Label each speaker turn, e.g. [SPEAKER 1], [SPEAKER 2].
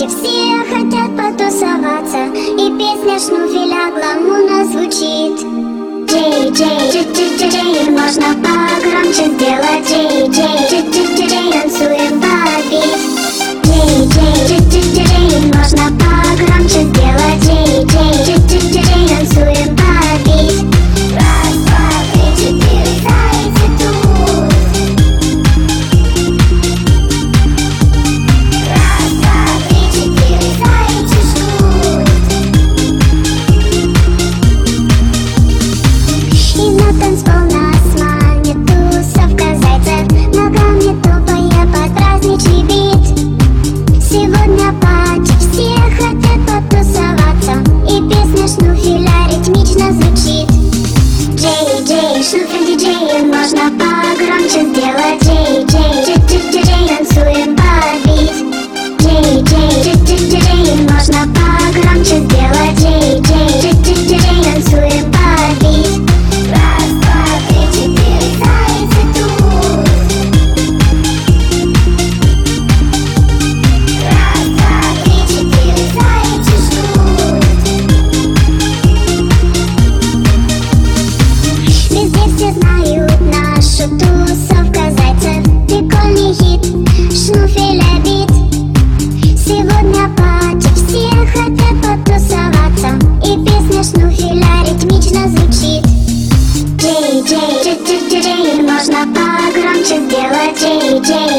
[SPEAKER 1] все хотят потусоваться, и песня Шнуфеля гламурно звучит. Джей, Джей, Джей, Джей, Джей, Джей, можно погромче сделать. Джей, Джей, Джей, Джей, Джей, Джей, танцуем под бит. Джей, Джей, Джей, Джей, Джей, Джей, можно погромче сделать. Джей, Джей, Джей, Джей, Джей, Джей, танцуем под бит. Раз, два, три, четыре, зайцы тут. Раз, два, три, четыре, зайцы ждут. И на танцпол нас манит тусовка зайцев, ногами топая под праздничный бит. Сегодня пати, все хотят потусоваться, и песня Шнуфеля ритмично звучит. Джей, Джей, Шнуфель диджей, можно погромче сделать. Джей, Джей, Джей, Джей, Джей, Джей, танцуем под бит. Джей, Джей, Джей, Джей, Джей, Джей, можно погромче сделать. Джей, Джей, Джей, Джей, Джей, Джей, танцуем под бит. Раз, два, три, четыре, зайцы тут. Раз, два, три, четыре, зайцы ждут. Везде все знают нашу тусовка зайцев. Прикольный хит, Шнуфеля бит. Сегодня пати, все хотят потусоваться, и песня Шнуфеля ритмично звучит. Джей, Джей, Джей, Джей, Джей, Джей, можно погромче сделать. Джей, Джей,